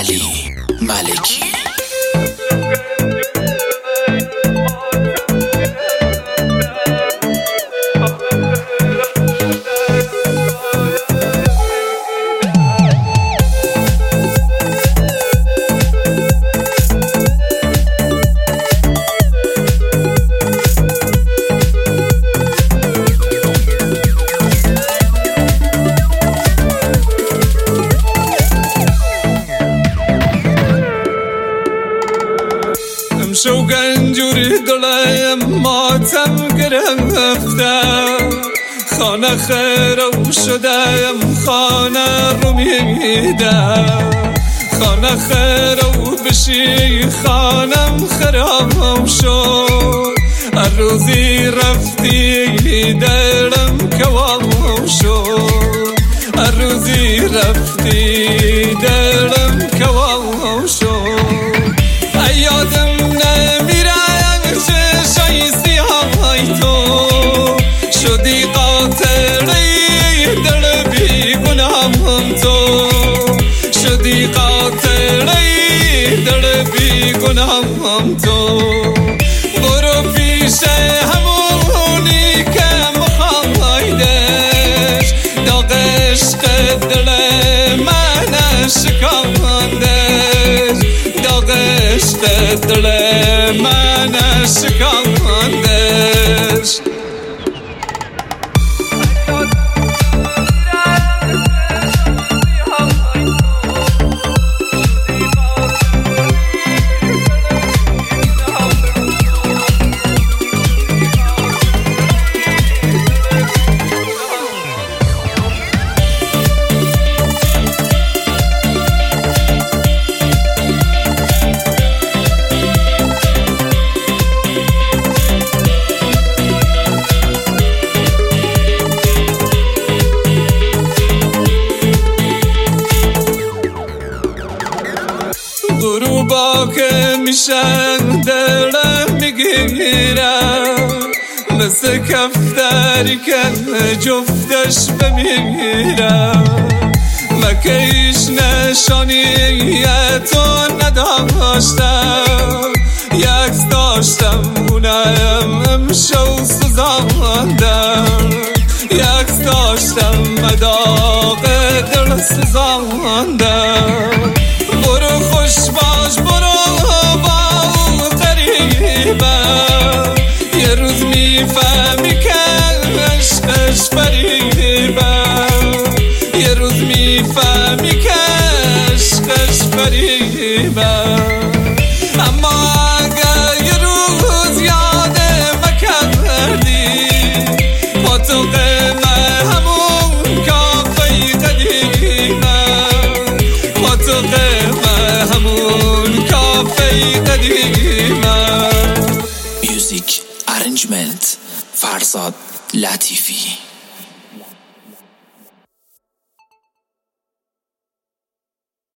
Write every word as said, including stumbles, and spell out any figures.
علی ملکی. شو گنجوری دلم ماتم گرفتم، خانه خراب شدم خانه رو میدم، خانه خراب بشی خانم خراب شد، هر روزی رفتی دلم کباب شد، هر روزی رفتی دلم کباب شد. یادم نمیرم چشای سیاهای تو، شدی قاتلی دل بیگناهم تو، شدی قاتلی دل بیگناهم تو. برو پیش همونی که مخوایدش، داغ عشق دل من شکاندش، داغ عشق دل من شکاندش. غروبا که میشن دلم میگیرم، مثل کفتری که جفتش بمیرم. مکیش نشانیت تو نداشتم، یکس داشتم اونم امشو سوزاندم، یکس داشتم مداغ دل سوزاندم. برو خوش باش برو با اون قریبم، یه روز میفهمی که عشقش فریبم، یه روز میفهمی که عشقش فریبم. اما اگر یه روز یادم کردی، با تو قیمه همون کافه قدیمم، با تو قیمه همون کافه قدیمم. میوزیک ارنجمنت فرزاد لطیفی.